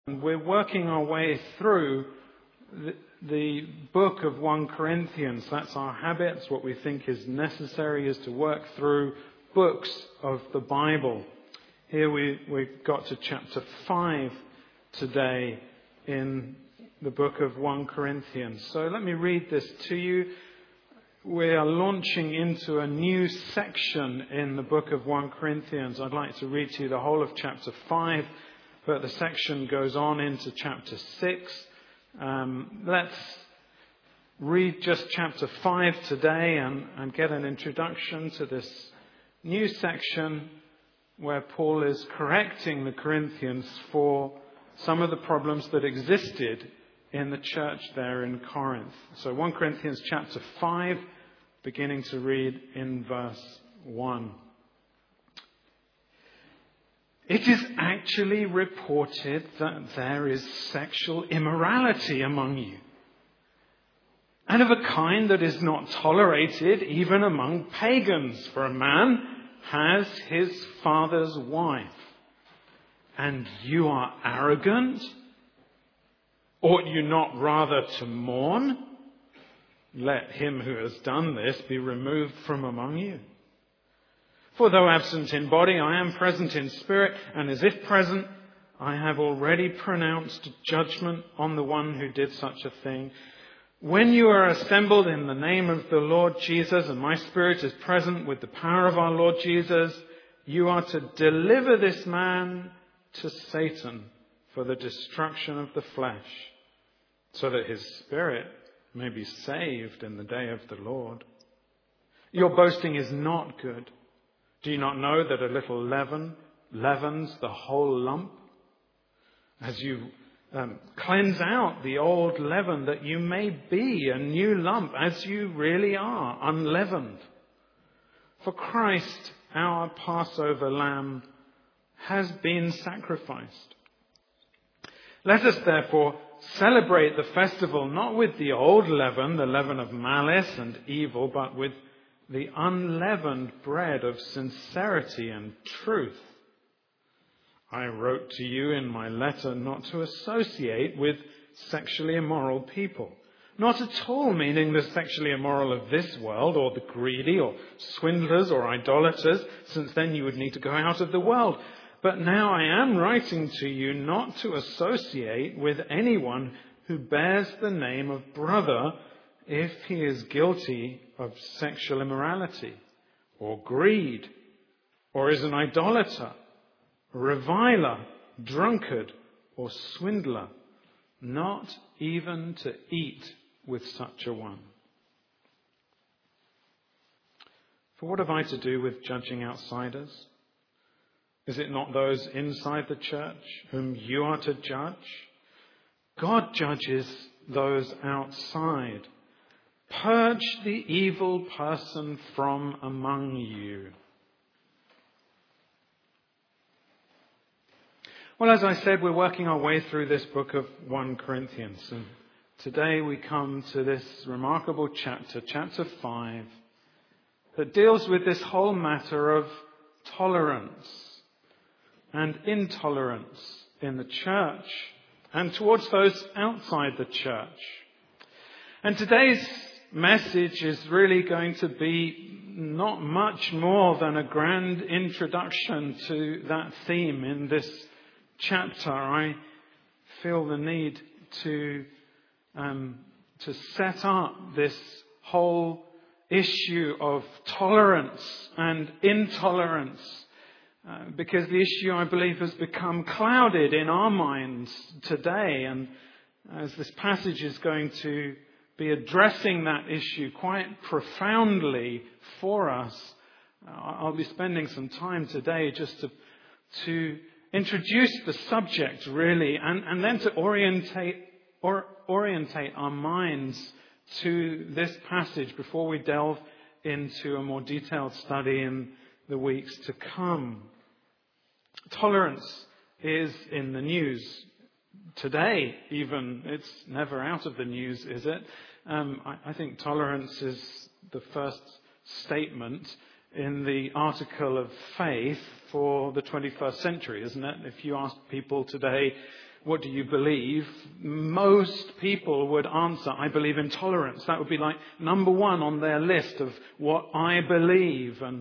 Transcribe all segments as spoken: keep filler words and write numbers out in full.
We're working our way through the, the book of First Corinthians. That's our habit. It's what we think is necessary, is to work through books of the Bible. Here we, we've got to chapter five today in the book of First Corinthians. So let me read this to you. We are launching into a new section in the book of First Corinthians. I'd like to read to you the whole of chapter five. But the section goes on into chapter six. Um, let's read just chapter five today and, and get an introduction to this new section where Paul is correcting the Corinthians for some of the problems that existed in the church there in Corinth. So First Corinthians chapter five, beginning to read in verse one. It is actually reported that there is sexual immorality among you, and of a kind that is not tolerated even among pagans, for a man has his father's wife. And you are arrogant? Ought you not rather to mourn? Let him who has done this be removed from among you. For though absent in body, I am present in spirit, and as if present, I have already pronounced judgment on the one who did such a thing. When you are assembled in the name of the Lord Jesus, and my spirit is present with the power of our Lord Jesus, you are to deliver this man to Satan for the destruction of the flesh, so that his spirit may be saved in the day of the Lord. Your boasting is not good. Do you not know that a little leaven leavens the whole lump? As you um, cleanse out the old leaven, that you may be a new lump, as you really are, unleavened. For Christ, our Passover lamb, has been sacrificed. Let us therefore celebrate the festival not with the old leaven, the leaven of malice and evil, but with the unleavened bread of sincerity and truth. I wrote to you in my letter not to associate with sexually immoral people. Not at all meaning the sexually immoral of this world, or the greedy, or swindlers, or idolaters, since then you would need to go out of the world. But now I am writing to you not to associate with anyone who bears the name of brother if he is guilty of sexual immorality, or greed, or is an idolater, reviler, drunkard, or swindler, not even to eat with such a one. For what have I to do with judging outsiders? Is it not those inside the church whom you are to judge? God judges those outside. Purge the evil person from among you. Well, as I said, we're working our way through this book of First Corinthians. And today we come to this remarkable chapter, chapter five, that deals with this whole matter of tolerance and intolerance in the church and towards those outside the church. And today's message is really going to be not much more than a grand introduction to that theme in this chapter. I feel the need to um, to set up this whole issue of tolerance and intolerance uh, because the issue, I believe, has become clouded in our minds today. And as this passage is going to be addressing that issue quite profoundly for us, I'll be spending some time today just to, to introduce the subject really, and, and then to orientate, or, orientate our minds to this passage before we delve into a more detailed study in the weeks to come. Tolerance is in the news. Today, even, it's never out of the news, is it? Um, I, I think tolerance is the first statement in the article of faith for the twenty-first century, isn't it? If you ask people today, what do you believe? Most people would answer, I believe in tolerance. That would be like number one on their list of what I believe. And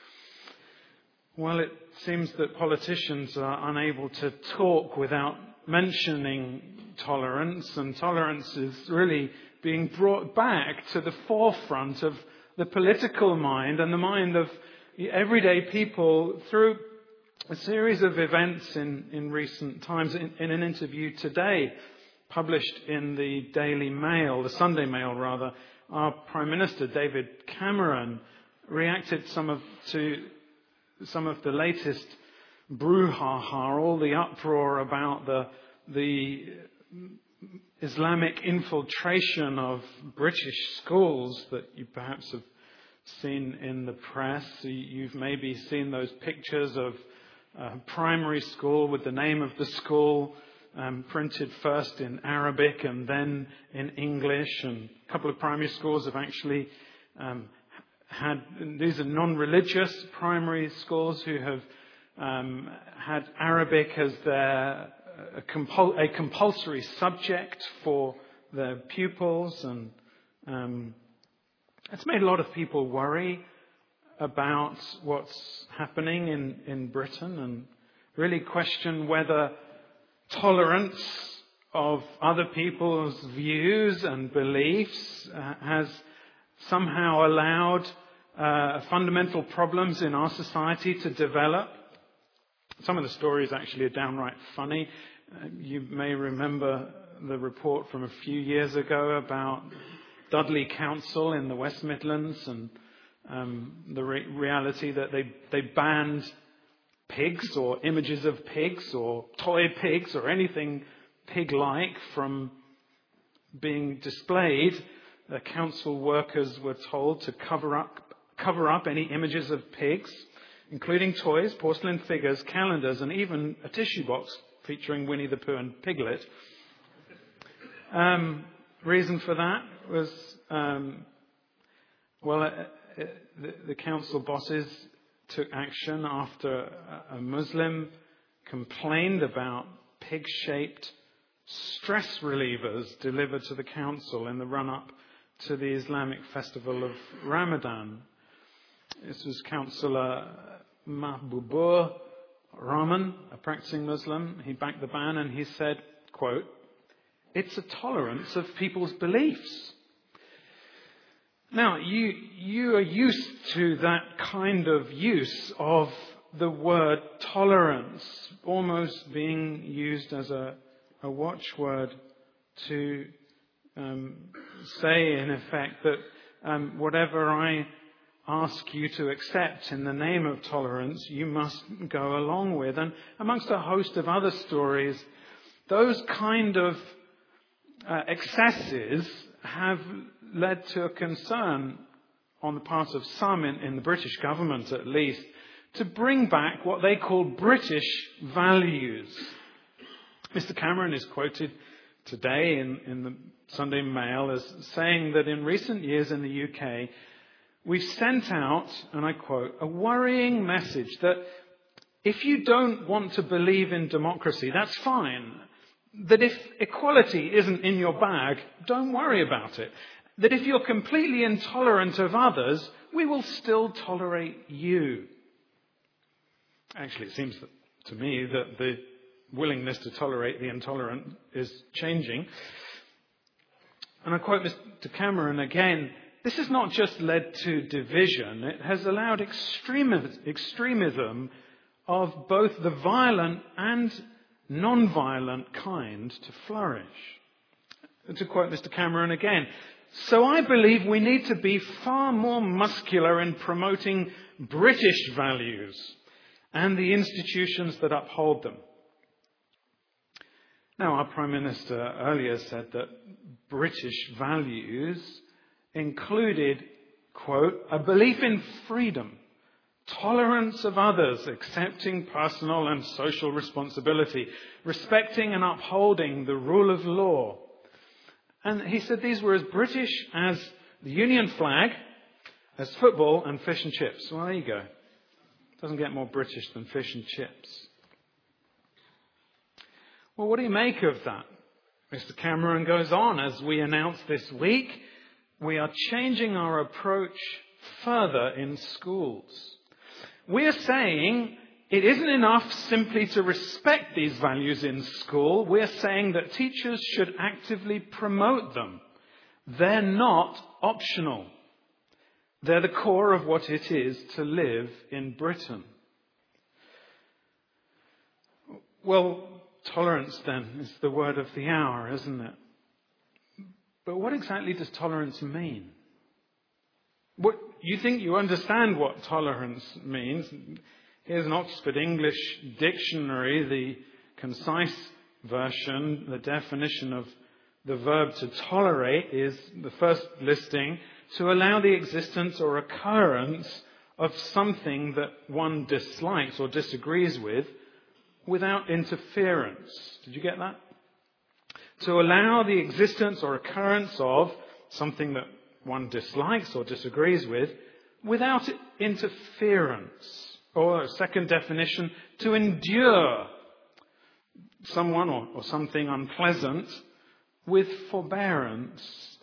well, it seems that politicians are unable to talk without mentioning tolerance, and tolerance is really being brought back to the forefront of the political mind and the mind of everyday people through a series of events in, in recent times. In, in an interview today, published in the Daily Mail, the Sunday Mail rather, our Prime Minister, David Cameron, reacted some of, to some of the latest brouhaha, all the uproar about the, the Islamic infiltration of British schools that you perhaps have seen in the press. You've maybe seen those pictures of a primary school with the name of the school um, printed first in Arabic and then in English. And a couple of primary schools have actually um, had, these are non-religious primary schools who have um, had Arabic as their a, compul- a compulsory subject for their pupils. And um, it's made a lot of people worry about what's happening in, in Britain and really question whether tolerance of other people's views and beliefs uh, has somehow allowed uh, fundamental problems in our society to develop. Some of the stories actually are downright funny. Uh, you may remember the report from a few years ago about Dudley Council in the West Midlands and um, the re- reality that they, they banned pigs or images of pigs or toy pigs or anything pig-like from being displayed. The council workers were told to cover up, cover up any images of pigs, including toys, porcelain figures, calendars, and even a tissue box featuring Winnie the Pooh and Piglet. Um, reason for that was, um, well, uh, uh, the, the council bosses took action after a, a Muslim complained about pig-shaped stress relievers delivered to the council in the run-up to the Islamic festival of Ramadan. This was Councillor Mahbubur Rahman, a practicing Muslim. He backed the ban and he said, quote, "It's a tolerance of people's beliefs." Now, you, you are used to that kind of use of the word tolerance, almost being used as a, a watchword to um, say, in effect, that um, whatever I ask you to accept in the name of tolerance, you must go along with. And amongst a host of other stories, those kind of uh, excesses have led to a concern on the part of some in, in the British government, at least, to bring back what they call British values. Mister Cameron is quoted today in, in the Sunday Mail as saying that in recent years in the U K, we've sent out, and I quote, a worrying message that if you don't want to believe in democracy, that's fine. That if equality isn't in your bag, don't worry about it. That if you're completely intolerant of others, we will still tolerate you. Actually, it seems that, to me that the willingness to tolerate the intolerant is changing. And I quote Mister Cameron again, "This has not just led to division, it has allowed extremism of both the violent and non-violent kind to flourish." To quote Mister Cameron again, "So I believe we need to be far more muscular in promoting British values and the institutions that uphold them." Now, our Prime Minister earlier said that British values included, quote, "a belief in freedom, tolerance of others, accepting personal and social responsibility, respecting and upholding the rule of law." And he said these were as British as the Union flag, as football and fish and chips. Well, there you go. Doesn't get more British than fish and chips. Well, what do you make of that? Mister Cameron goes on, as we announced this week, we are changing our approach further in schools. We are saying it isn't enough simply to respect these values in school. We're saying that teachers should actively promote them. They're not optional. They're the core of what it is to live in Britain. Well, tolerance then is the word of the hour, isn't it? But what exactly does tolerance mean? What, you think you understand what tolerance means? Here's an Oxford English Dictionary, the concise version. The definition of the verb to tolerate is the first listing: to allow the existence or occurrence of something that one dislikes or disagrees with without interference. Did you get that? To allow the existence or occurrence of something that one dislikes or disagrees with without interference. Or a second definition, to endure someone or, or something unpleasant with forbearance.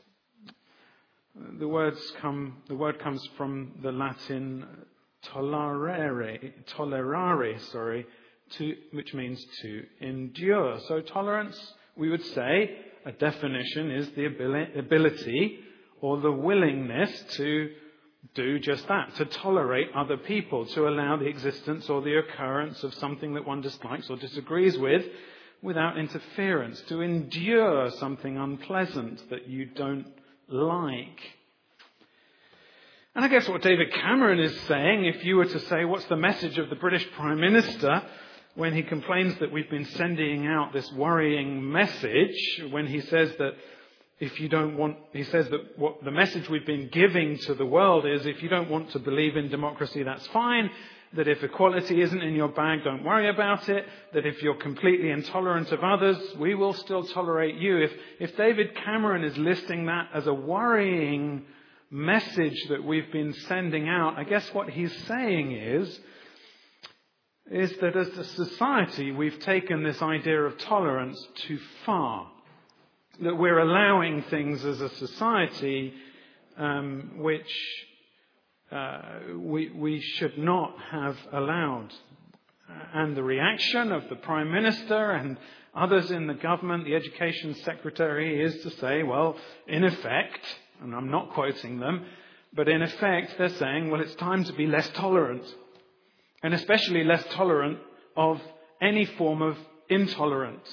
The words come. The word comes from the Latin tolerare, tolerare, sorry, to, which means to endure. So tolerance, we would say, a definition is the ability or the willingness to do just that, to tolerate other people, to allow the existence or the occurrence of something that one dislikes or disagrees with without interference, to endure something unpleasant that you don't like. And I guess what David Cameron is saying, if you were to say, what's the message of the British Prime Minister when he complains that we've been sending out this worrying message, when he says that if you don't want, he says that what the message we've been giving to the world is, if you don't want to believe in democracy, that's fine. That if equality isn't in your bag, don't worry about it. That if you're completely intolerant of others, we will still tolerate you. If, if David Cameron is listing that as a worrying message that we've been sending out, I guess what he's saying is, is that as a society, we've taken this idea of tolerance too far. That we're allowing things as a society um, which uh, we, we should not have allowed. And the reaction of the Prime Minister and others in the government, the Education Secretary, is to say, well, in effect, and I'm not quoting them, but in effect they're saying, well, it's time to be less tolerant. And especially less tolerant of any form of intolerance.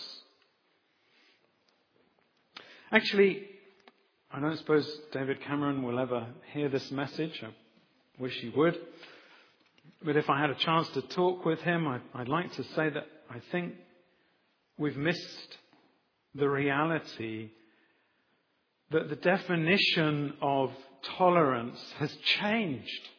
Actually, I don't suppose David Cameron will ever hear this message. I wish he would. But if I had a chance to talk with him, I'd, I'd like to say that I think we've missed the reality that the definition of tolerance has changed.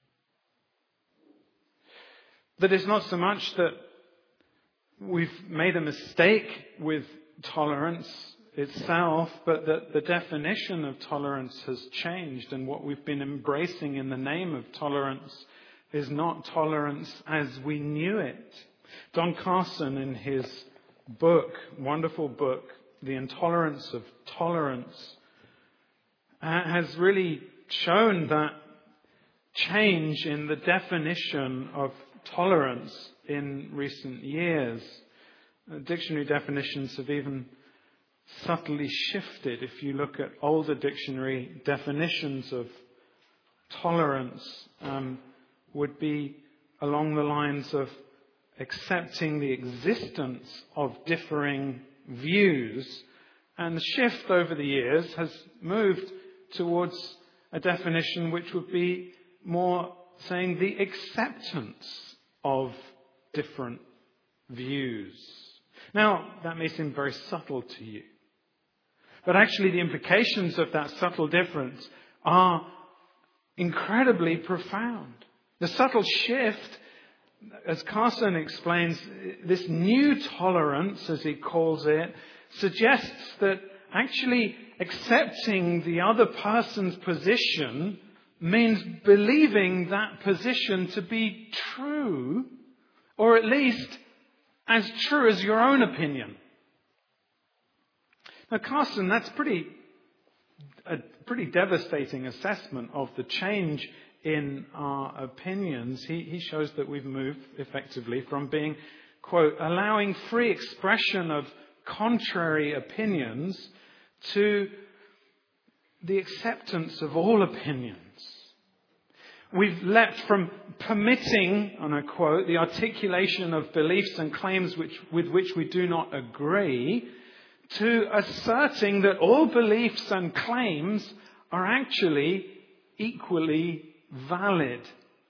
That it's not so much that we've made a mistake with tolerance itself, but that the definition of tolerance has changed, and what we've been embracing in the name of tolerance is not tolerance as we knew it. Don Carson, in his book, wonderful book, The Intolerance of Tolerance, has really shown that change in the definition of tolerance in recent years. Dictionary definitions have even subtly shifted. If you look at older dictionary definitions of tolerance, um, would be along the lines of accepting the existence of differing views. And the shift over the years has moved towards a definition which would be more saying the acceptance of different views. Now, that may seem very subtle to you. But actually the implications of that subtle difference are incredibly profound. The subtle shift, as Carson explains, this new tolerance, as he calls it, suggests that actually accepting the other person's position means believing that position to be true, or at least as true as your own opinion. Now, Carson, that's pretty a pretty devastating assessment of the change in our opinions. He, he shows that we've moved effectively from being, quote, allowing free expression of contrary opinions to the acceptance of all opinions. We've leapt from permitting, and I quote, the articulation of beliefs and claims which, with which we do not agree, to asserting that all beliefs and claims are actually equally valid.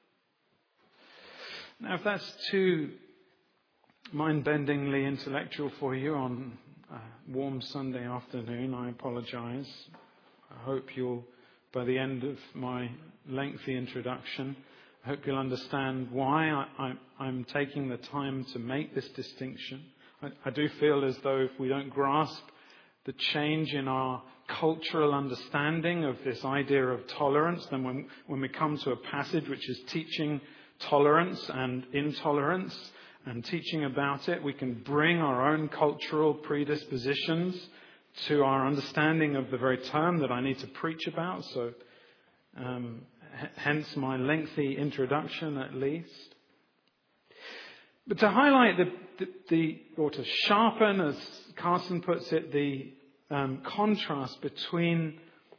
Now, if that's too mind-bendingly intellectual for you on a warm Sunday afternoon, I apologize. I hope you'll, by the end of my lengthy introduction, I hope you'll understand why I, I, I'm taking the time to make this distinction. I, I do feel as though if we don't grasp the change in our cultural understanding of this idea of tolerance, then when, when we come to a passage which is teaching tolerance and intolerance and teaching about it, we can bring our own cultural predispositions to our understanding of the very term that I need to preach about. So, um, h- hence my lengthy introduction at least. But to highlight the, the, the or to sharpen, as Carson puts it, the um, contrast between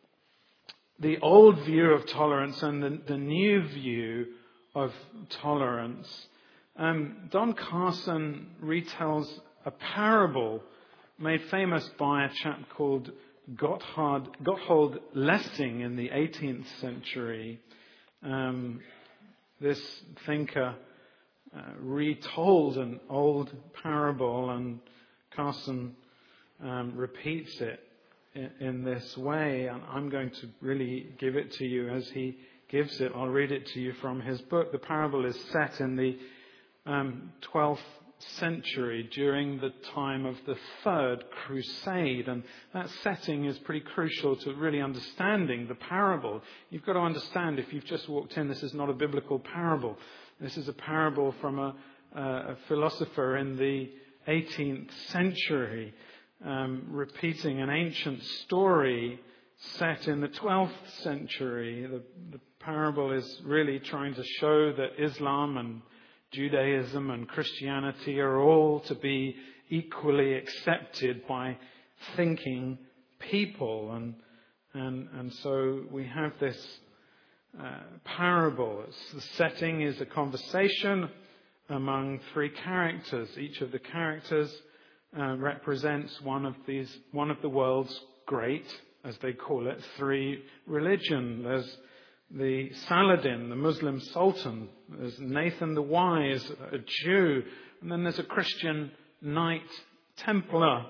the old view of tolerance and the, the new view of tolerance, um, Don Carson retells a parable made famous by a chap called Gotthard, Gotthold Lessing in the eighteenth century. Um, this thinker uh, retold an old parable, and Carson um, repeats it in, in this way. And I'm going to really give it to you as he gives it. I'll read it to you from his book. The parable is set in the um, twelfth century during the time of the Third Crusade, and that setting is pretty crucial to really understanding the parable. You've got to understand, if you've just walked in, this is not a biblical parable. This is a parable from a, a philosopher in the eighteenth century, um, repeating an ancient story set in the twelfth century. The, the parable is really trying to show that Islam and Judaism and Christianity are all to be equally accepted by thinking people. And and, and so we have this uh, parable. It's, the setting is a conversation among three characters. Each of the characters uh, represents one of these, one of the world's great, as they call it, three religions. There's the Saladin, the Muslim Sultan. There's Nathan the Wise, a Jew. And then there's a Christian Knight Templar.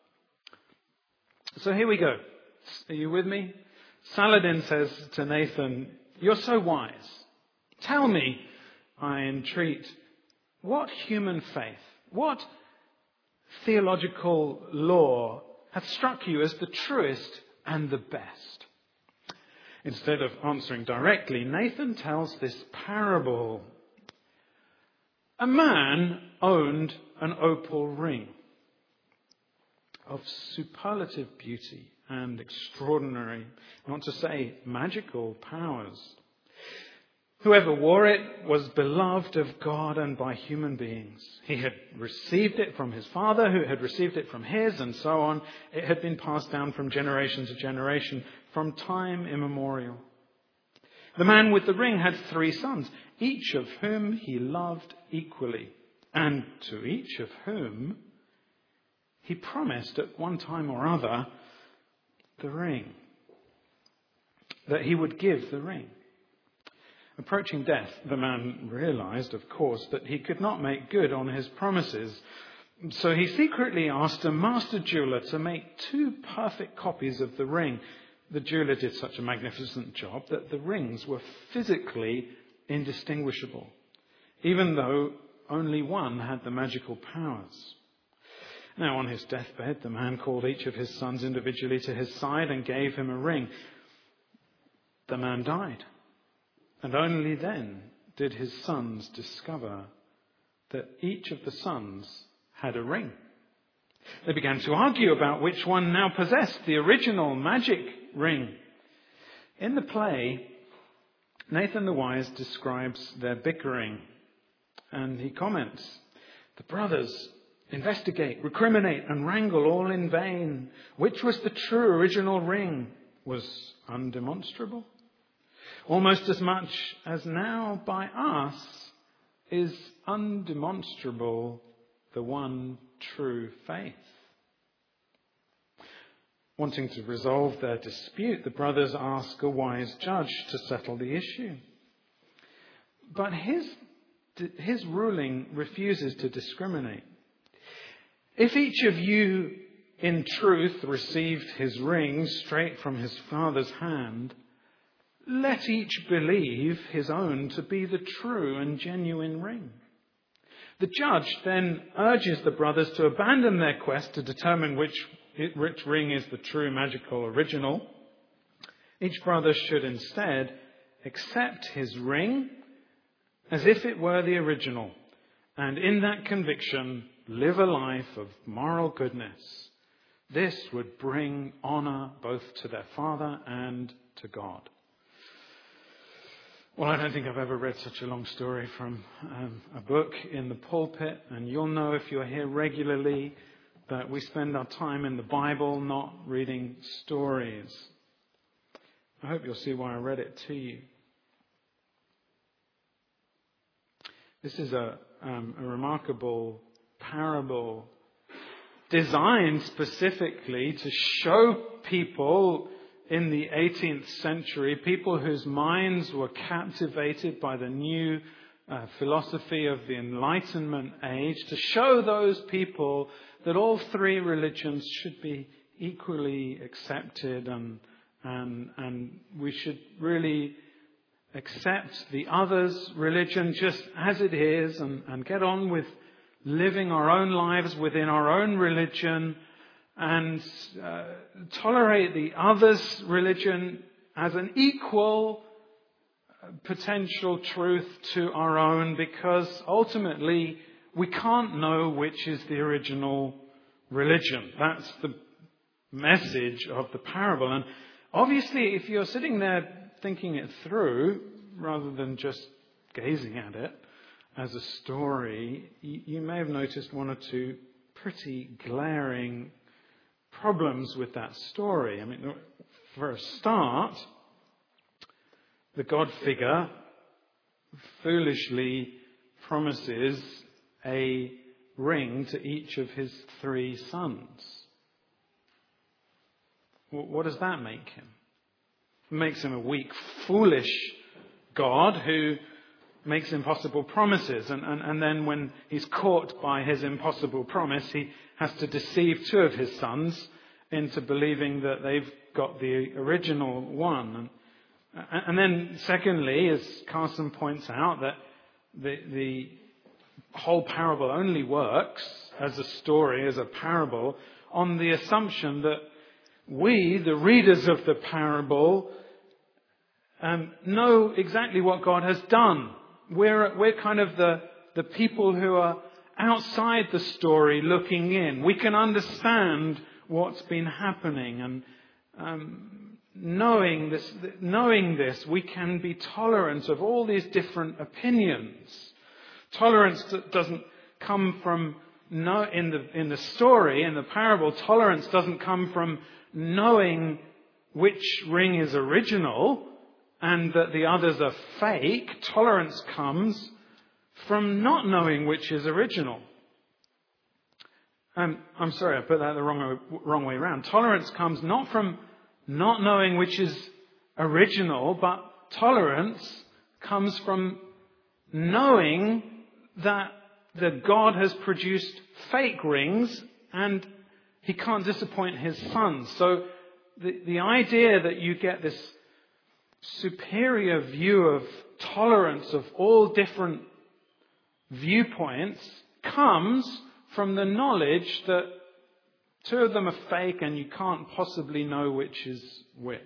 So here we go. Are you with me? Saladin says to Nathan, "You're so wise. Tell me, I entreat, what human faith, what theological law hath struck you as the truest and the best?" Instead of answering directly, Nathan tells this parable. A man owned an opal ring of superlative beauty and extraordinary, not to say magical, powers. Whoever wore it was beloved of God and by human beings. He had received it from his father, who had received it from his, and so on. It had been passed down from generation to generation, from time immemorial. The man with the ring had three sons, each of whom he loved equally, and to each of whom he promised at one time or other the ring, that he would give the ring. Approaching death, the man realized, of course, that he could not make good on his promises. So he secretly asked a master jeweler to make two perfect copies of the ring. The jeweler did such a magnificent job that the rings were physically indistinguishable, even though only one had the magical powers. Now, on his deathbed, the man called each of his sons individually to his side and gave him a ring. The man died. And only then did his sons discover that each of the sons had a ring. They began to argue about which one now possessed the original magic ring. In the play, Nathan the Wise describes their bickering, and he comments, "The brothers investigate, recriminate, and wrangle all in vain. Which was the true original ring was undemonstrable. Almost as much as now by us is undemonstrable the one true faith." Wanting to resolve their dispute, the brothers ask a wise judge to settle the issue. But his, his ruling refuses to discriminate. "If each of you in truth received his ring straight from his father's hand, let each believe his own to be the true and genuine ring." The judge then urges the brothers to abandon their quest to determine which Which ring is the true magical original. Each brother should instead accept his ring as if it were the original, and in that conviction live a life of moral goodness. This would bring honour both to their father and to God. Well, I don't think I've ever read such a long story from um, a book in the pulpit, and you'll know if you're here regularly that we spend our time in the Bible, not reading stories. I hope you'll see why I read it to you. This is a, um, a remarkable parable designed specifically to show people in the eighteenth century, people whose minds were captivated by the new uh, philosophy of the Enlightenment age, to show those people that all three religions should be equally accepted, and and and we should really accept the other's religion just as it is, and, and get on with living our own lives within our own religion, and uh, tolerate the other's religion as an equal potential truth to our own, because ultimately we can't know which is the original religion. That's the message of the parable. And obviously, if you're sitting there thinking it through, rather than just gazing at it as a story, you, you may have noticed one or two pretty glaring problems with that story. I mean, for a start, the God figure foolishly promises a ring to each of his three sons. What does that make him? It makes him a weak, foolish God who makes impossible promises. And, and, and then when he's caught by his impossible promise, he has to deceive two of his sons into believing that they've got the original one. And, and then secondly, as Carson points out, that the, the whole parable only works as a story, as a parable, on the assumption that we, the readers of the parable, um, know exactly what God has done. We're, we're kind of the, the people who are outside the story looking in. We can understand what's been happening, and um, knowing this, knowing this, we can be tolerant of all these different opinions. Tolerance doesn't come from no, in the in the story, in the parable. Tolerance doesn't come from knowing which ring is original and that the others are fake. Tolerance comes from not knowing which is original. Um, I'm sorry, I put that the wrong, wrong way around. Tolerance comes not from not knowing which is original, but tolerance comes from knowing that the God has produced fake rings and he can't disappoint his sons. So the, the idea that you get this superior view of tolerance of all different viewpoints comes from the knowledge that two of them are fake and you can't possibly know which is which.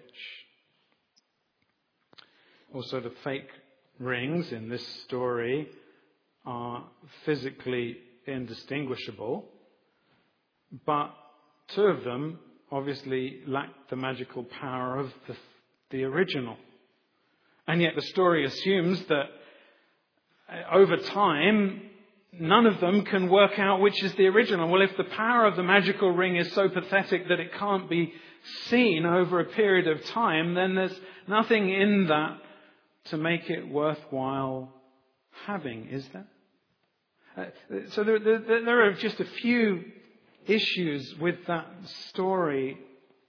Also, the fake rings in this story are physically indistinguishable. But two of them obviously lacked the magical power of the, the original. And yet the story assumes that over time, none of them can work out which is the original. Well, if the power of the magical ring is so pathetic that it can't be seen over a period of time, then there's nothing in that to make it worthwhile having, is there? Uh, so there, there, there are just a few issues with that story.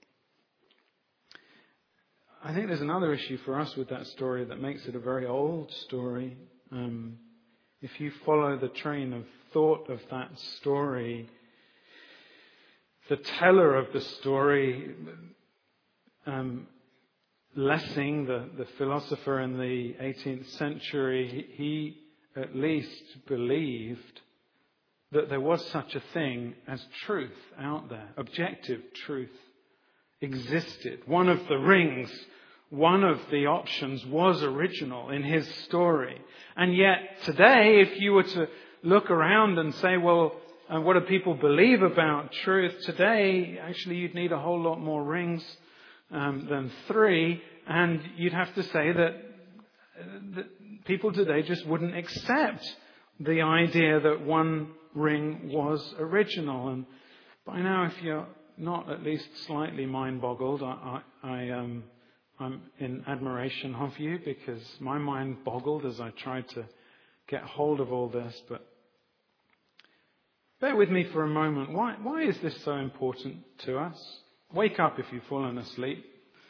I think there's another issue for us with that story that makes it a very old story. Um, if you follow the train of thought of that story, the teller of the story, um, Lessing, the, the philosopher in the eighteenth century, he at least believed that there was such a thing as truth out there. Objective truth existed. One of the rings, one of the options was original in his story. And yet today, if you were to look around and say, well, uh, what do people believe about truth? Today, actually, you'd need a whole lot more rings um, than three. And you'd have to say that, uh, that people today just wouldn't accept the idea that one ring was original. And by now, if you're not at least slightly mind-boggled, I, I, I, um, I'm in admiration of you, because my mind boggled as I tried to get hold of all this. But bear with me for a moment. Why, why is this so important to us? Wake up if you've fallen asleep.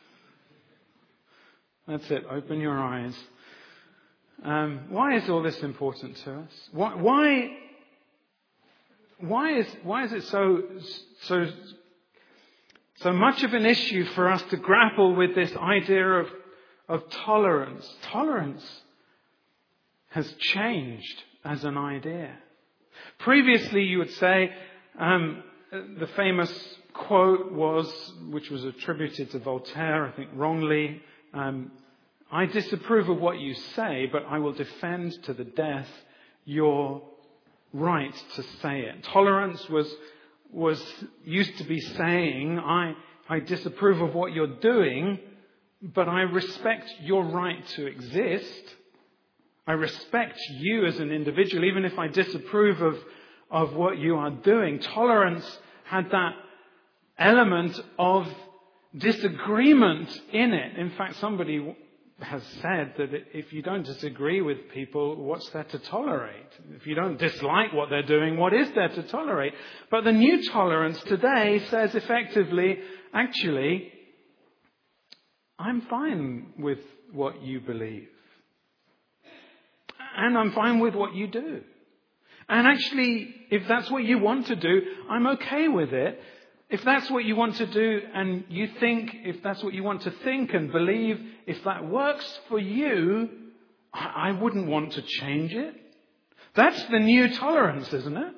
That's it. Open your eyes. Um, why is all this important to us? Why, why, why is why is it so so so much of an issue for us to grapple with this idea of of tolerance? Tolerance has changed as an idea. Previously, you would say um, the famous quote was, which was attributed to Voltaire, I think wrongly. Um, I disapprove of what you say, but I will defend to the death your right to say it. Tolerance was was used to be saying, I, I disapprove of what you're doing, but I respect your right to exist. I respect you as an individual, even if I disapprove of, of what you are doing. Tolerance had that element of disagreement in it. In fact, somebody has said that if you don't disagree with people, what's there to tolerate? If you don't dislike what they're doing, what is there to tolerate? But the new tolerance today says effectively, actually, I'm fine with what you believe. And I'm fine with what you do. And actually, if that's what you want to do, I'm okay with it. If that's what you want to do and you think, if that's what you want to think and believe, if that works for you, I wouldn't want to change it. That's the new tolerance, isn't it?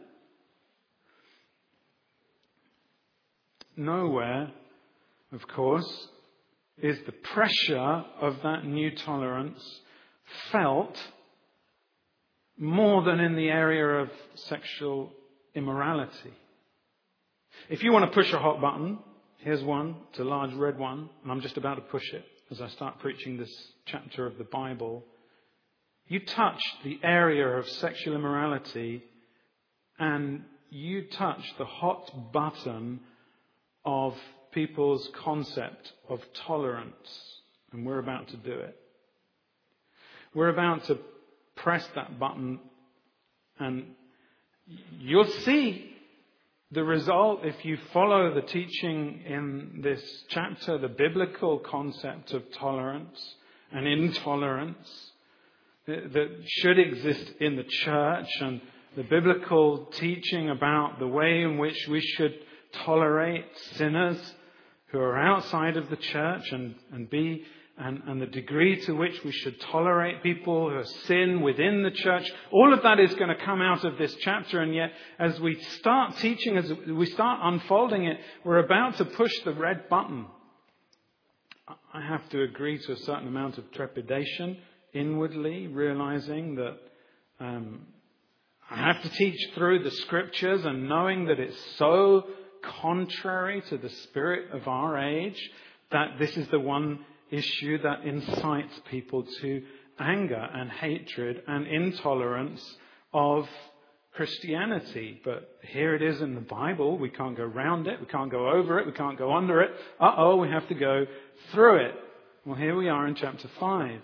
Nowhere, of course, is the pressure of that new tolerance felt more than in the area of sexual immorality. If you want to push a hot button, here's one. It's a large red one, and I'm just about to push it as I start preaching this chapter of the Bible. You touch the area of sexual immorality, and you touch the hot button of people's concept of tolerance. And we're about to do it. We're about to press that button, and you'll see the result, if you follow the teaching in this chapter, the biblical concept of tolerance and intolerance that should exist in the church, and the biblical teaching about the way in which we should tolerate sinners who are outside of the church and, and be And, and the degree to which we should tolerate people who sin within the church. All of that is going to come out of this chapter. And yet, as we start teaching, as we start unfolding it, we're about to push the red button. I have to agree to a certain amount of trepidation inwardly, realizing that um, I have to teach through the scriptures and knowing that it's so contrary to the spirit of our age, that this is the one issue that incites people to anger and hatred and intolerance of Christianity. But here it is in the Bible. We can't go round it. We can't go over it. We can't go under it. Uh-oh, we have to go through it. Well, here we are in chapter five.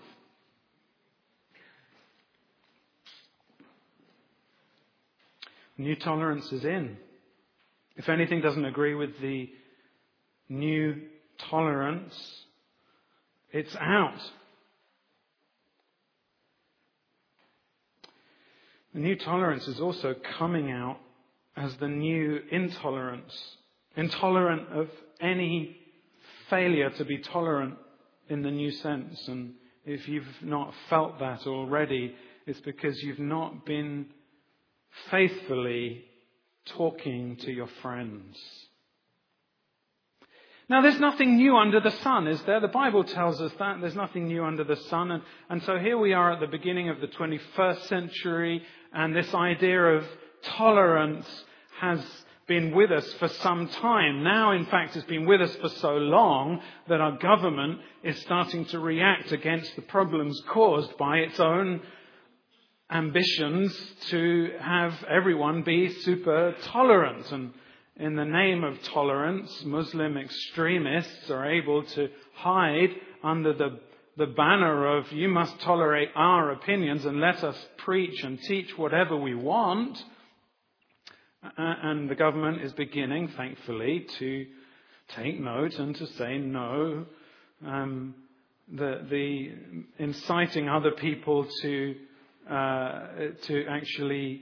New tolerance is in. If anything doesn't agree with the new tolerance, it's out. The new tolerance is also coming out as the new intolerance. Intolerant of any failure to be tolerant in the new sense. And if you've not felt that already, it's because you've not been faithfully talking to your friends. Now, there's nothing new under the sun, is there? The Bible tells us that. There's nothing new under the sun. And, and so here we are at the beginning of the twenty-first century, and this idea of tolerance has been with us for some time. Now, in fact, it's been with us for so long that our government is starting to react against the problems caused by its own ambitions to have everyone be super tolerant. And in the name of tolerance, Muslim extremists are able to hide under the, the banner of you must tolerate our opinions and let us preach and teach whatever we want. And the government is beginning, thankfully, to take note and to say no. Um, the, the inciting other people to Uh, to actually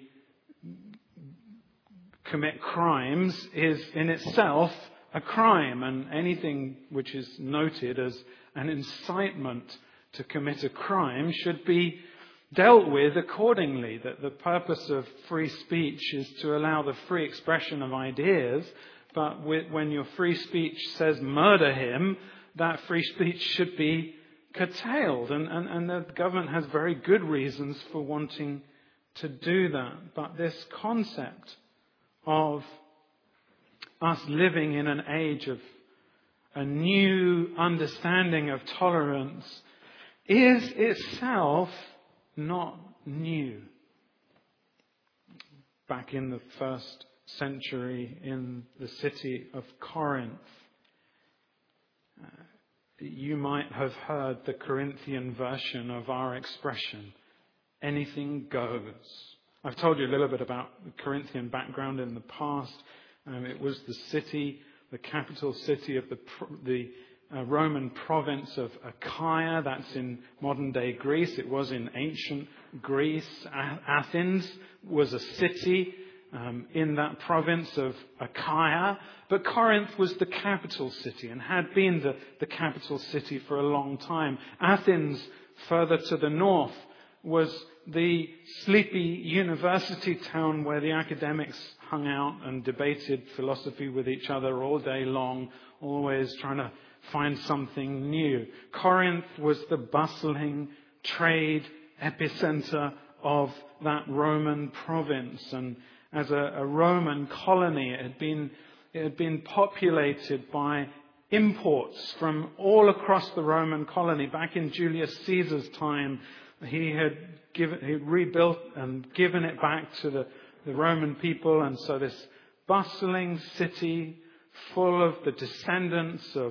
commit crimes is in itself a crime, and anything which is noted as an incitement to commit a crime should be dealt with accordingly. That the purpose of free speech is to allow the free expression of ideas, but when your free speech says murder him, that free speech should be curtailed, and, and, and the government has very good reasons for wanting to do that. But this concept of us living in an age of a new understanding of tolerance is itself not new. Back in the first century in the city of Corinth, uh, you might have heard the Corinthian version of our expression, anything goes. I've told you a little bit about the Corinthian background in the past. Um, it was the city, the capital city of the, the uh, Roman province of Achaia. That's in modern day Greece. It was in ancient Greece. A- Athens was a city Um, in that province of Achaia. But Corinth was the capital city and had been the, the capital city for a long time. Athens, further to the north, was the sleepy university town where the academics hung out and debated philosophy with each other all day long, always trying to find something new. Corinth was the bustling trade epicenter of that Roman province, and as a, a Roman colony, it had been it had been populated by imports from all across the Roman colony. Back in Julius Caesar's time, he had given, he rebuilt and given it back to the, the Roman people, and so this bustling city full of the descendants of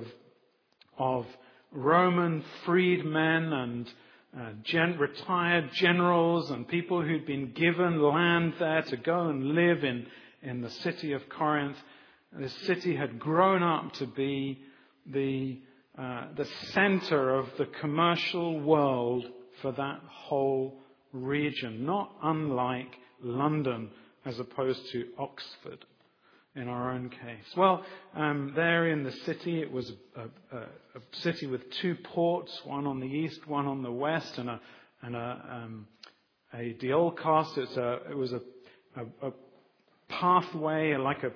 of Roman freedmen and Uh, gen- retired generals and people who'd been given land there to go and live in, in the city of Corinth. This city had grown up to be the, uh, the center of the commercial world for that whole region, not unlike London as opposed to Oxford in our own case. Well, um, there in the city, it was a, a, a city with two ports, one on the east, one on the west, and a and a, um, a diolkos. It's a, it was a, a, a pathway, like a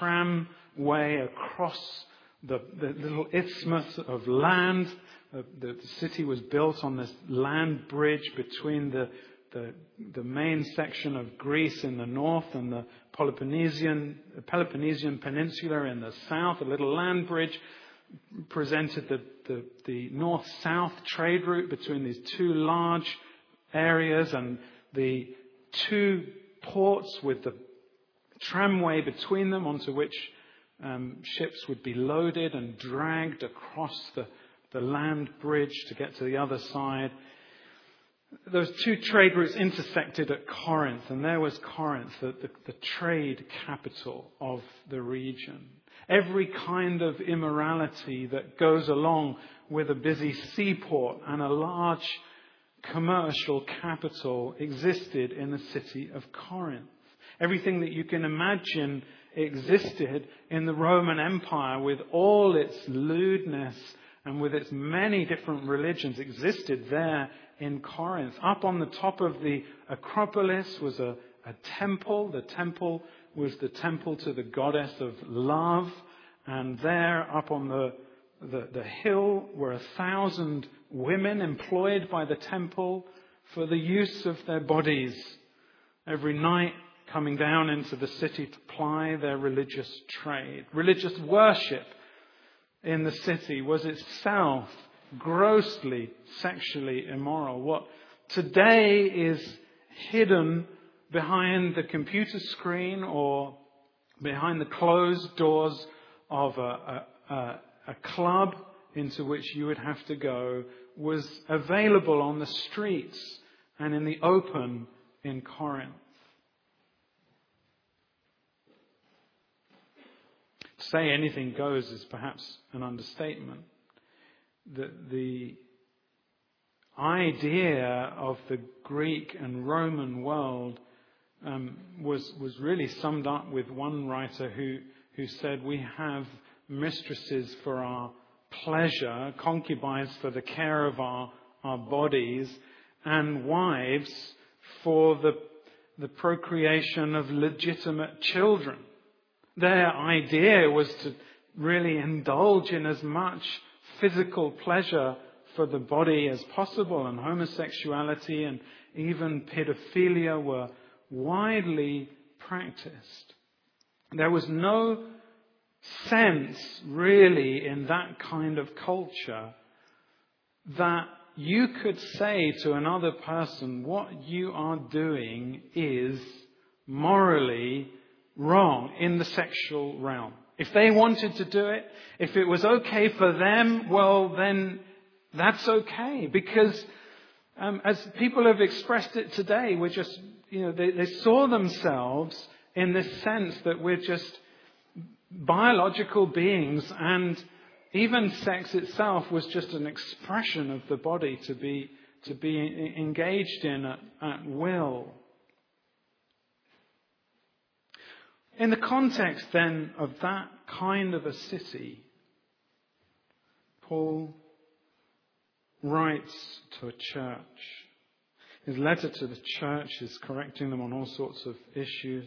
tramway across the, the little isthmus of land. The, the city was built on this land bridge between the the, the main section of Greece in the north and the Peloponnesian, Peloponnesian Peninsula in the south. A little land bridge presented the, the, the north-south trade route between these two large areas, and the two ports with the tramway between them onto which um, ships would be loaded and dragged across the, the land bridge to get to the other side. Those two trade routes intersected at Corinth, and there was Corinth, the, the, the trade capital of the region. Every kind of immorality that goes along with a busy seaport and a large commercial capital existed in the city of Corinth. Everything that you can imagine existed in the Roman Empire, with all its lewdness and with its many different religions, existed there in Corinth. Up on the top of the Acropolis was a, a temple. The temple was the temple to the goddess of love. And there, up on the, the, the hill, were a thousand women employed by the temple for the use of their bodies. Every night, coming down into the city to ply their religious trade. Religious worship in the city was itself grossly sexually immoral. What today is hidden behind the computer screen or behind the closed doors of a, a, a, a club into which you would have to go was available on the streets and in the open in Corinth. To say anything goes is perhaps an understatement. The, the idea of the Greek and Roman world um, was was really summed up with one writer who, who said, we have mistresses for our pleasure, concubines for the care of our, our bodies, and wives for the, the procreation of legitimate children. Their idea was to really indulge in as much physical pleasure for the body as possible, and homosexuality and even pedophilia were widely practiced. There was no sense really in that kind of culture that you could say to another person, what you are doing is morally wrong in the sexual realm. If they wanted to do it, if it was okay for them, well, then that's okay. Because um, as people have expressed it today, we're just, you know, they, they saw themselves in this sense that we're just biological beings, and even sex itself was just an expression of the body to be to be engaged in at, at will. In the context then of that kind of a city, Paul writes to a church. His letter to the church is correcting them on all sorts of issues.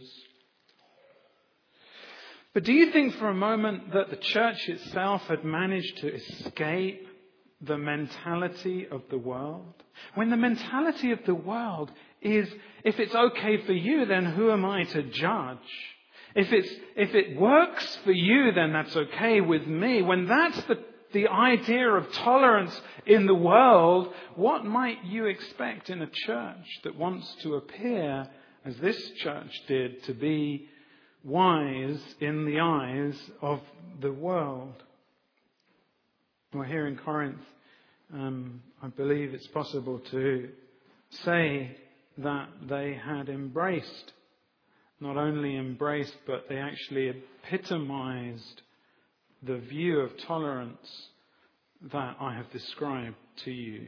But do you think for a moment that the church itself had managed to escape the mentality of the world? When the mentality of the world is, if it's okay for you, then who am I to judge? If it's if it works for you, then that's okay with me. When that's the, the idea of tolerance in the world, what might you expect in a church that wants to appear, as this church did, to be wise in the eyes of the world? Well, here in Corinth, um, I believe it's possible to say that they had embraced, not only embraced, but they actually epitomized the view of tolerance that I have described to you.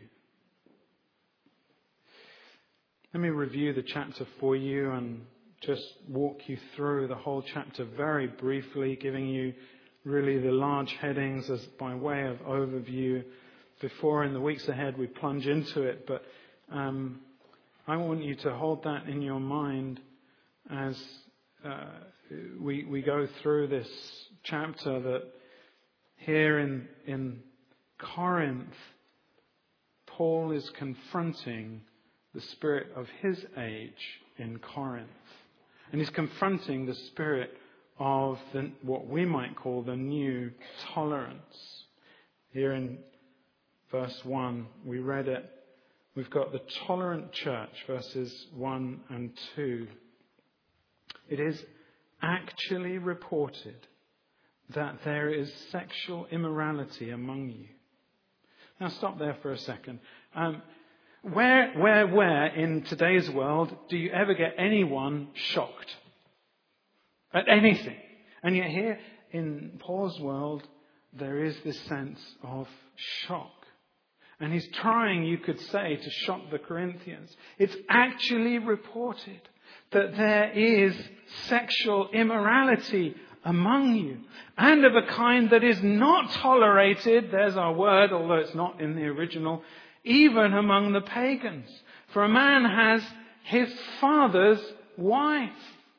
Let me review the chapter for you and just walk you through the whole chapter very briefly, giving you really the large headings as by way of overview before in the weeks ahead we plunge into it. But um, I want you to hold that in your mind as uh, we we go through this chapter, that here in in Corinth, Paul is confronting the spirit of his age in Corinth. And he's confronting the spirit of the, what we might call the new tolerance. Here in verse one, we read it. We've got the tolerant church, verses one and two. It is actually reported that there is sexual immorality among you. Now stop there for a second. Um, where, where, where in today's world do you ever get anyone shocked at anything? And yet here in Paul's world, there is this sense of shock. And he's trying, you could say, to shock the Corinthians. It's actually reported that there is sexual immorality among you, and of a kind that is not tolerated, there's our word, although it's not in the original, even among the pagans. For a man has his father's wife.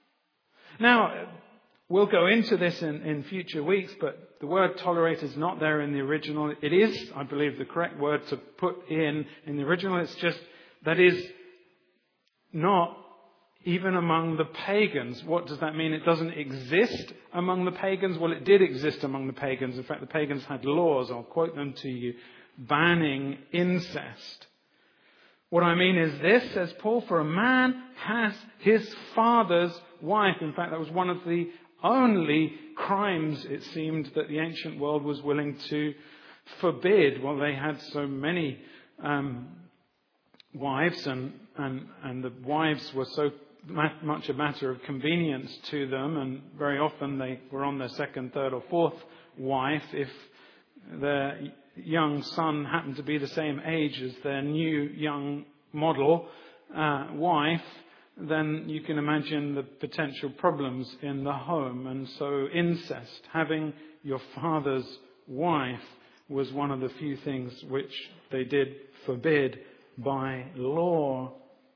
Now, we'll go into this in, in future weeks, but the word tolerate is not there in the original. It is, I believe, the correct word to put in in the original. It's just, that is not even among the pagans. What does that mean? It doesn't exist among the pagans? Well, it did exist among the pagans. In fact, the pagans had laws, I'll quote them to you, banning incest. What I mean is this, says Paul, for a man has his father's wife. In fact, that was one of the only crimes, it seemed, that the ancient world was willing to forbid. Well, they had so many um, wives, and, and, and the wives were so much a matter of convenience to them, and very often they were on their second, third or fourth wife if their young son happened to be the same age as their new young model uh, wife. Then you can imagine the potential problems in the home. And so incest, having your father's wife, was one of the few things which they did forbid by law.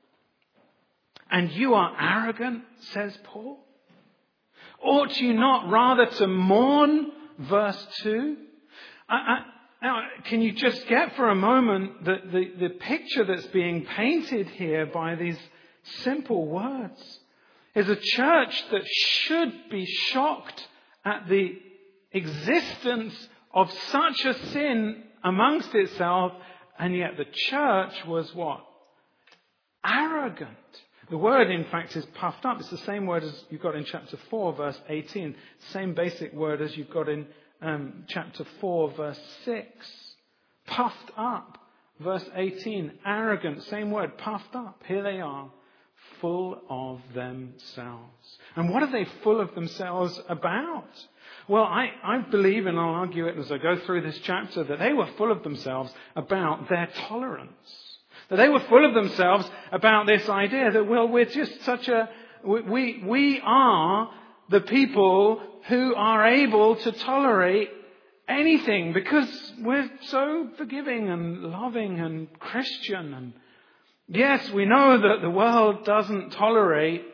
And you are arrogant, says Paul. Ought you not rather to mourn? Verse two. I, I, now, can you just get for a moment the, the, the picture that's being painted here by these simple words? Is a church that should be shocked at the existence of such a sin amongst itself, and yet the church was what? Arrogant. The word, in fact, is puffed up. It's the same word as you've got in chapter four, verse eighteen. Same basic word as you've got in um, chapter four, verse six. Puffed up, verse eighteen. Arrogant, same word, puffed up. Here they are, full of themselves. And what are they full of themselves about? Well, I, I believe, and I'll argue it as I go through this chapter, that they were full of themselves about their tolerance. That they were full of themselves about this idea that, well, we're just such a... We, we are the people who are able to tolerate anything because we're so forgiving and loving and Christian. And yes, we know that the world doesn't tolerate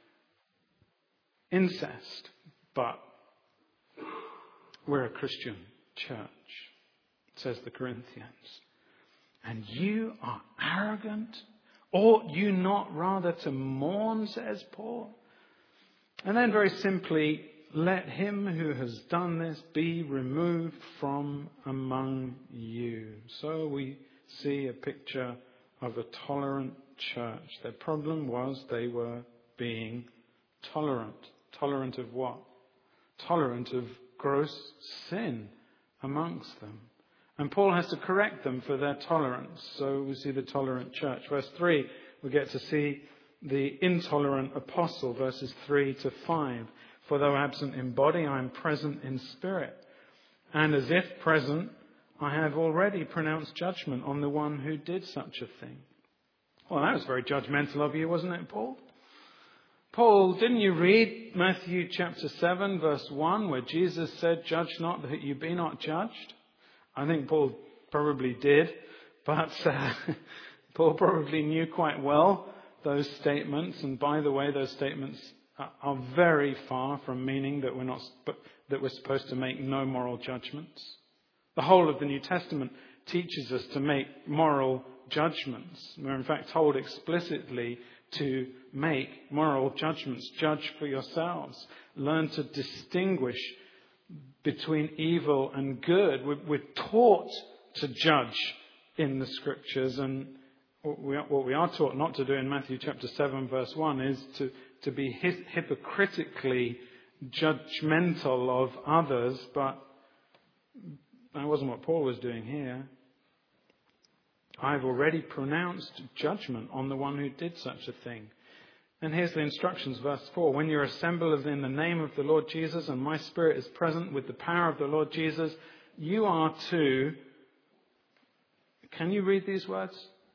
incest, but we're a Christian church, says the Corinthians. And you are arrogant? Ought you not rather to mourn, says Paul? And then very simply, let him who has done this be removed from among you. So we see a picture of a tolerant church. Their problem was they were being tolerant. Tolerant of what? Tolerant of gross sin amongst them. And Paul has to correct them for their tolerance. So we see the tolerant church. Verse three, we get to see the intolerant apostle, verses three to five. For though absent in body, I am present in spirit. And as if present, I have already pronounced judgment on the one who did such a thing. Well, that was very judgmental of you, wasn't it, Paul? Paul, didn't you read Matthew chapter seven, verse one, where Jesus said, judge not that you be not judged? I think Paul probably did, but uh, Paul probably knew quite well those statements. And by the way, those statements are, are very far from meaning that we're not that we're supposed to make no moral judgments. The whole of the New Testament teaches us to make moral judgments. We're in fact told explicitly to make moral judgments. Judge for yourselves. Learn to distinguish between evil and good. We're taught to judge in the Scriptures, and what we are taught not to do in Matthew chapter seven verse one is to, to be hypocritically judgmental of others, but that wasn't what Paul was doing here. I've already pronounced judgment on the one who did such a thing. And here's the instructions, verse four. When you're assembled in the name of the Lord Jesus and my Spirit is present with the power of the Lord Jesus, you are to... Can you read these words?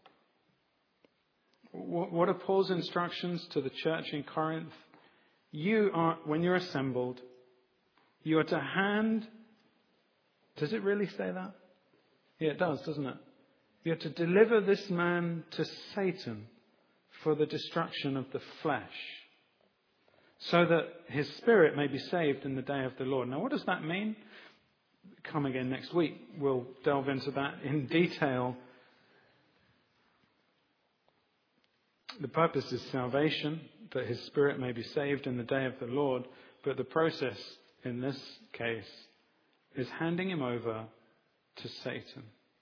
What are Paul's instructions to the church in Corinth? You are, when you're assembled, you are to hand... Does it really say that? Yeah, it does, doesn't it? You're to deliver this man to Satan for the destruction of the flesh, so that his spirit may be saved in the day of the Lord. Now, what does that mean? Come again next week. We'll delve into that in detail. The purpose is salvation, that his spirit may be saved in the day of the Lord. But the process in this case is handing him over to Satan.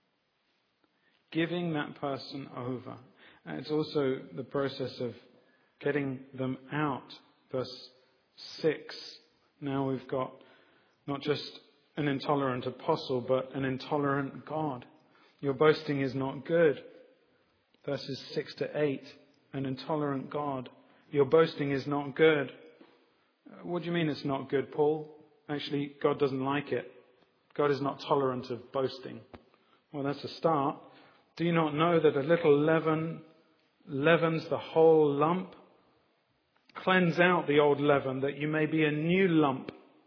Giving that person over. And it's also the process of getting them out. Verse six. Now we've got not just an intolerant apostle, but an intolerant God. Your boasting is not good. Verses six to eight. An intolerant God. Your boasting is not good. What do you mean it's not good, Paul? Actually, God doesn't like it. God is not tolerant of boasting. Well, that's a start. Do you not know that a little leaven leavens the whole lump? Cleanse out the old leaven, that you may be a new lump,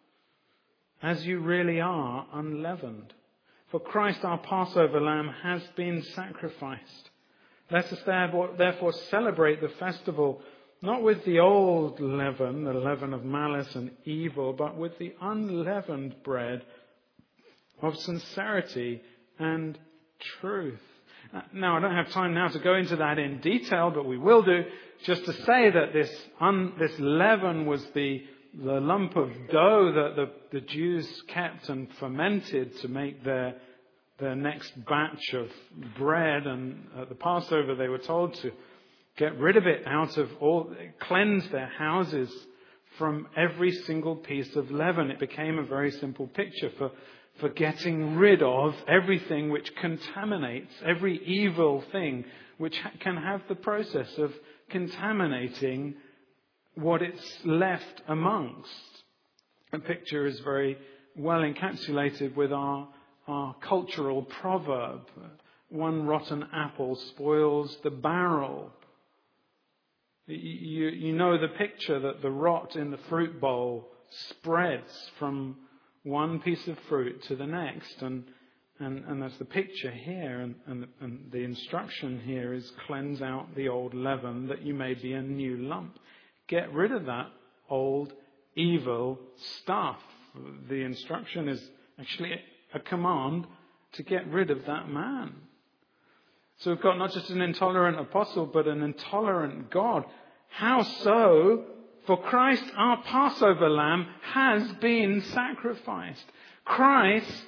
as you really are, unleavened. For Christ our Passover lamb has been sacrificed. Let us therefore celebrate the festival, not with the old leaven, the leaven of malice and evil, but with the unleavened bread of sincerity and truth. Now, I don't have time now to go into that in detail, but we will do, just to say that this un, this leaven was the, the lump of dough that the, the Jews kept and fermented to make their, their next batch of bread. And at the Passover, they were told to get rid of it out of all, cleanse their houses from every single piece of leaven. It became a very simple picture for for getting rid of everything which contaminates, every evil thing which can have the process of contaminating what it's left amongst. The picture is very well encapsulated with our, our cultural proverb. One rotten apple spoils the barrel. You, you know the picture that the rot in the fruit bowl spreads from one piece of fruit to the next, and and, and that's the picture here, and, and, and the instruction here is cleanse out the old leaven that you may be a new lump. Get rid of that old evil stuff. The instruction is actually a command to get rid of that man. So we've got not just an intolerant apostle, but an intolerant God. How so? For Christ, our Passover lamb, has been sacrificed. Christ,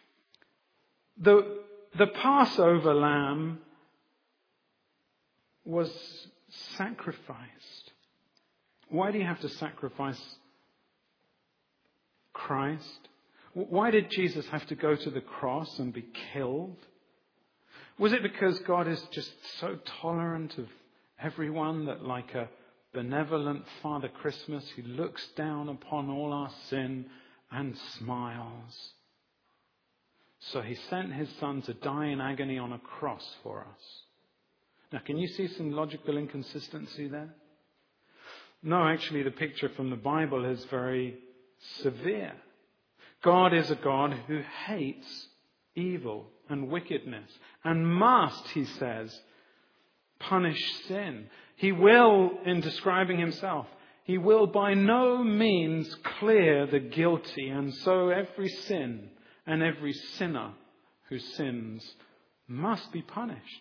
the, the Passover lamb, was sacrificed. Why do you have to sacrifice Christ? Why did Jesus have to go to the cross and be killed? Was it because God is just so tolerant of everyone that, like a benevolent Father Christmas, He looks down upon all our sin and smiles? So He sent His Son to die in agony on a cross for us. Now, can you see some logical inconsistency there? No, actually, the picture from the Bible is very severe. God is a God who hates evil and wickedness and must, He says, punish sin. He will, in describing Himself, He will by no means clear the guilty, and so every sin and every sinner who sins must be punished.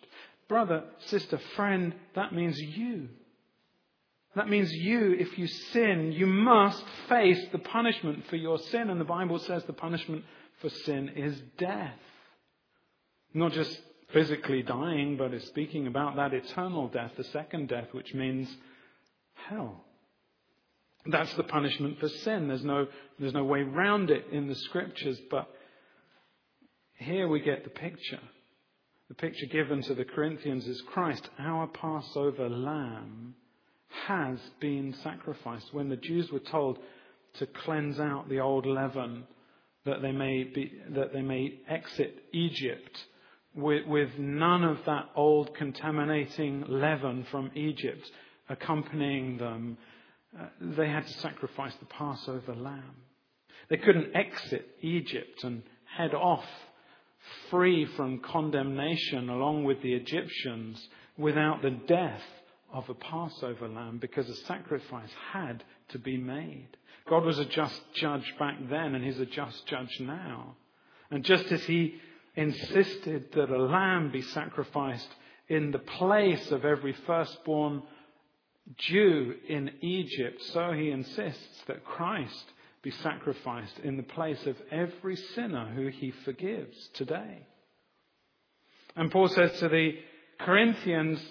brother, sister, friend, that means you. That means you, if you sin, you must face the punishment for your sin. And the Bible says the punishment for sin is death. Not just physically dying, but it's speaking about that eternal death, the second death, which means hell. That's the punishment for sin. There's no, there's no way round it in the Scriptures, but here we get the picture. The picture given to the Corinthians is Christ, our Passover lamb, has been sacrificed. When the Jews were told to cleanse out the old leaven, that they may be, that they may exit Egypt with, with none of that old contaminating leaven from Egypt accompanying them, uh, they had to sacrifice the Passover lamb. They couldn't exit Egypt and head off free from condemnation along with the Egyptians without the death of a Passover lamb, because a sacrifice had to be made. God was a just judge back then, and He's a just judge now. And just as He insisted that a lamb be sacrificed in the place of every firstborn Jew in Egypt, so He insists that Christ be sacrificed in the place of every sinner who He forgives today. And Paul says to the Corinthians,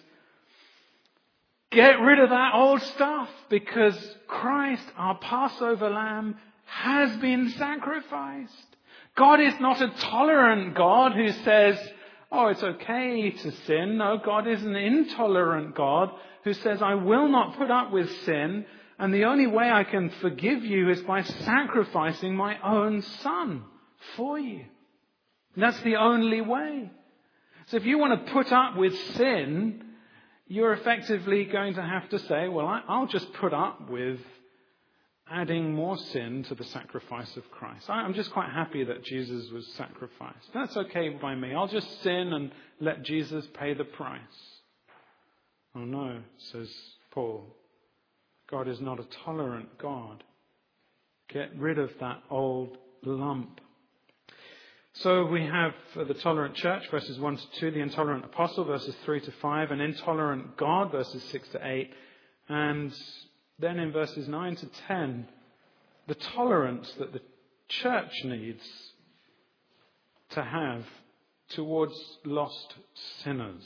get rid of that old stuff, because Christ, our Passover lamb, has been sacrificed. God is not a tolerant God who says, oh, it's okay to sin. No, God is an intolerant God who says, I will not put up with sin, and the only way I can forgive you is by sacrificing my own son for you. And that's the only way. So if you want to put up with sin, you're effectively going to have to say, well, I, I'll just put up with adding more sin to the sacrifice of Christ. I, I'm just quite happy that Jesus was sacrificed. That's okay by me. I'll just sin and let Jesus pay the price. Oh no, says Paul. God is not a tolerant God. Get rid of that old lump. So we have for the tolerant church, verses one to two, the intolerant apostle, verses three to five, an intolerant God, verses six to eight, and then in verses nine to ten, the tolerance that the church needs to have towards lost sinners.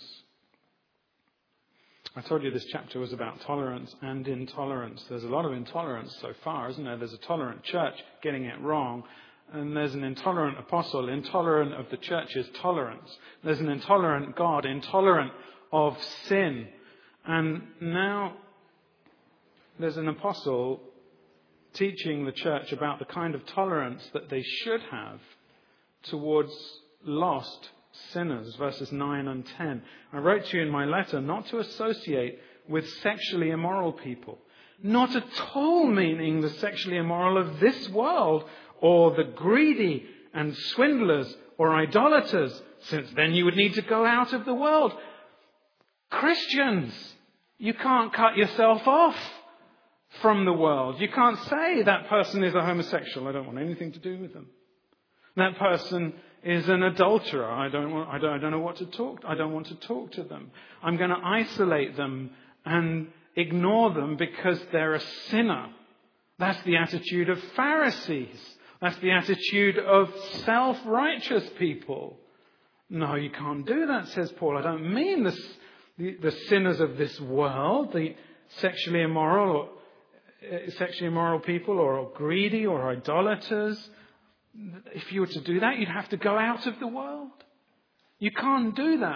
I told you this chapter was about tolerance and intolerance. There's a lot of intolerance so far, isn't there? There's a tolerant church getting it wrong. And there's an intolerant apostle, intolerant of the church's tolerance. There's an intolerant God, intolerant of sin. And now there's an apostle teaching the church about the kind of tolerance that they should have towards lost sinners, verses nine and ten. I wrote to you in my letter not to associate with sexually immoral people. Not at all meaning the sexually immoral of this world, or the greedy and swindlers or idolaters, since then you would need to go out of the world. Christians, you can't cut yourself off from the world. You can't say that person is a homosexual. I don't want anything to do with them. That person is an adulterer. I don't want, I don't, I don't know what to talk. I don't want to talk to them. I'm going to isolate them and ignore them because they're a sinner. That's the attitude of Pharisees. That's the attitude of self-righteous people. No, you can't do that, says Paul. I don't mean the, the, the sinners of this world, the sexually immoral, or, uh, sexually immoral people, or, or greedy, or idolaters. If you were to do that, you'd have to go out of the world. You can't do that.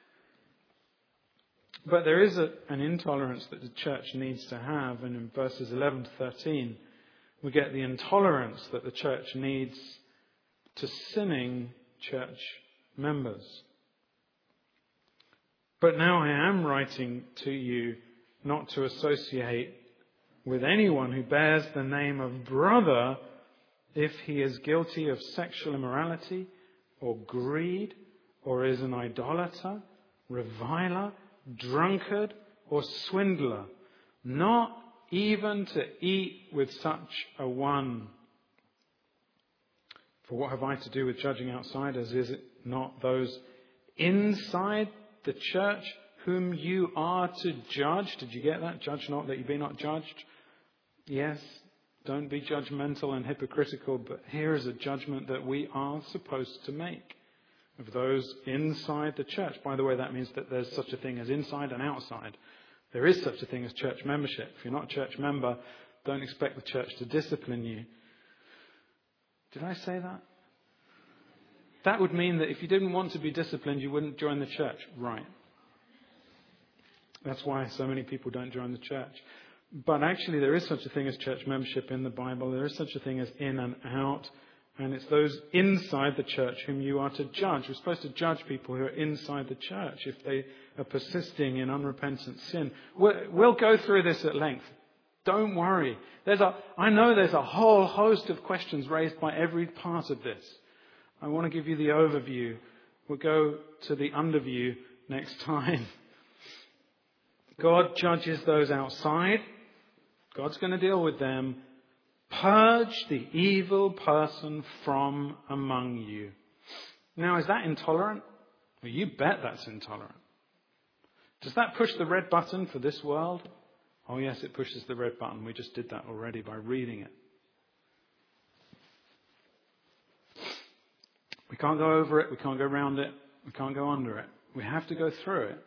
But there is a, an intolerance that the church needs to have, and in verses eleven to thirteen, we get the intolerance that the church needs to sinning church members. But now I am writing to you not to associate with anyone who bears the name of brother if he is guilty of sexual immorality or greed, or is an idolater, reviler, drunkard, or swindler, not even to eat with such a one. For what have I to do with judging outsiders? Is it not those inside the church whom you are to judge. Did you get that? Judge not that you be not judged. Yes, don't be judgmental and hypocritical, but here is a judgment that we are supposed to make of those inside the church. By the way, that means that there's such a thing as inside and outside. There is such a thing as church membership. If you're not a church member, don't expect the church to discipline you. Did I say that? That would mean that if you didn't want to be disciplined, you wouldn't join the church. Right. That's why so many people don't join the church. But actually, there is such a thing as church membership in the Bible. There is such a thing as in and out. And it's those inside the church whom you are to judge. We're supposed to judge people who are inside the church if they are persisting in unrepentant sin. We'll go through this at length. Don't worry. There's a, I know there's a whole host of questions raised by every part of this. I want to give you the overview. We'll go to the underview next time. God judges those outside. God's going to deal with them. Purge the evil person from among you. Now, is that intolerant? Well, you bet that's intolerant. Does that push the red button for this world? Oh, yes, it pushes the red button. We just did that already by reading it. We can't go over it. We can't go around it. We can't go under it. We have to go through it.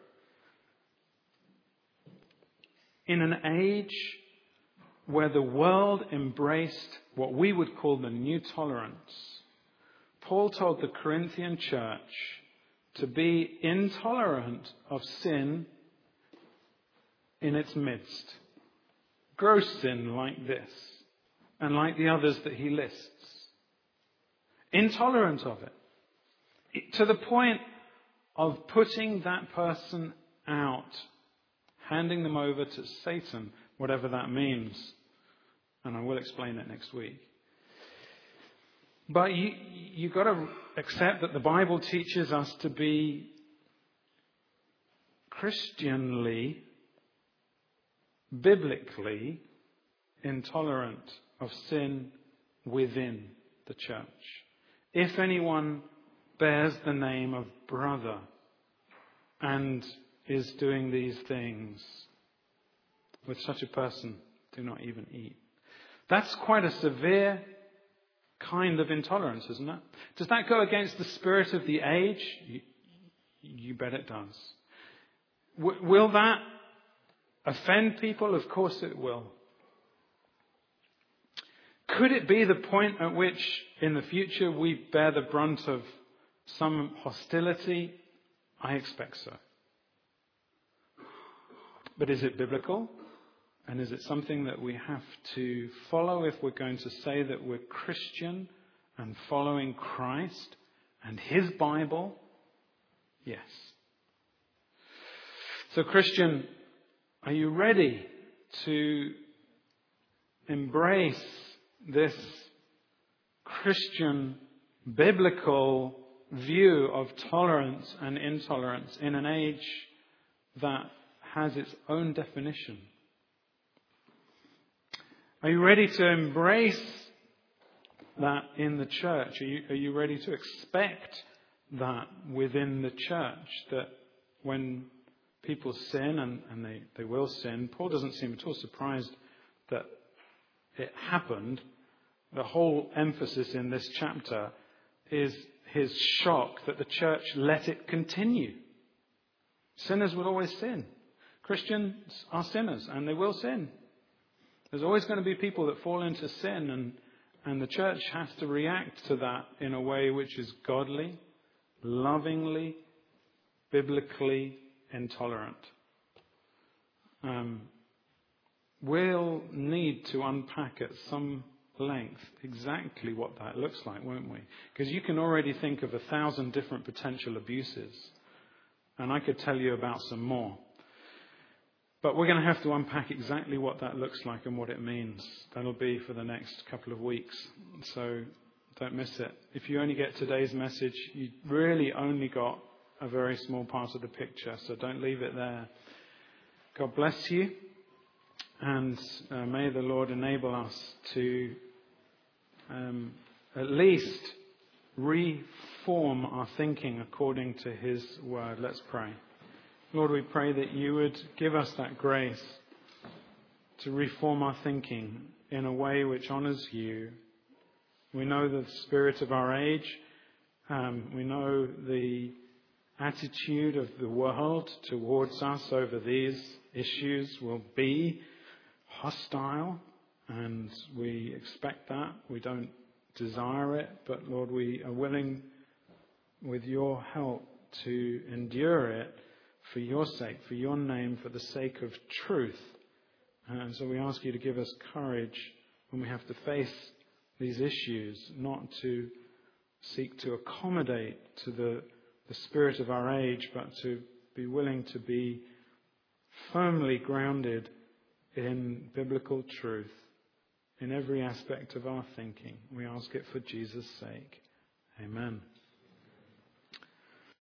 In an age where the world embraced what we would call the new tolerance, Paul told the Corinthian church to be intolerant of sin in its midst. Gross sin like this, and like the others that he lists. Intolerant of it. To the point of putting that person out, handing them over to Satan, whatever that means. And I will explain it next week. But you, you've got to accept that the Bible teaches us to be Christianly, biblically intolerant of sin within the church. If anyone bears the name of brother and is doing these things, with such a person, do not even eat. That's quite a severe kind of intolerance, isn't it? Does that go against the spirit of the age? You, you bet it does. W- will that offend people? Of course it will. Could it be the point at which in the future we bear the brunt of some hostility? I expect so. But is it biblical? And is it something that we have to follow if we're going to say that we're Christian and following Christ and His Bible? Yes. So, Christian, are you ready to embrace this Christian biblical view of tolerance and intolerance in an age that has its own definition? Are you ready to embrace that in the church? Are you, are you ready to expect that within the church? That when people sin, and, and they, they will sin, Paul doesn't seem at all surprised that it happened. The whole emphasis in this chapter is his shock that the church let it continue. Sinners will always sin. Christians are sinners, and they will sin. There's always going to be people that fall into sin, and, and the church has to react to that in a way which is godly, lovingly, biblically intolerant. Um, we'll need to unpack at some length exactly what that looks like, won't we? Because you can already think of a thousand different potential abuses, and I could tell you about some more. But we're going to have to unpack exactly what that looks like and what it means. That'll be for the next couple of weeks. So don't miss it. If you only get today's message, you really only got a very small part of the picture. So don't leave it there. God bless you. And uh, may the Lord enable us to um, at least reform our thinking according to His word. Let's pray. Lord, we pray that you would give us that grace to reform our thinking in a way which honours you. We know the spirit of our age. Um, we know the attitude of the world towards us over these issues will be hostile, and we expect that. We don't desire it, but Lord, we are willing, with your help, to endure it for your sake, for your name, for the sake of truth. And so we ask you to give us courage when we have to face these issues, not to seek to accommodate to the, the spirit of our age, but to be willing to be firmly grounded in biblical truth in every aspect of our thinking. We ask it for Jesus' sake. Amen.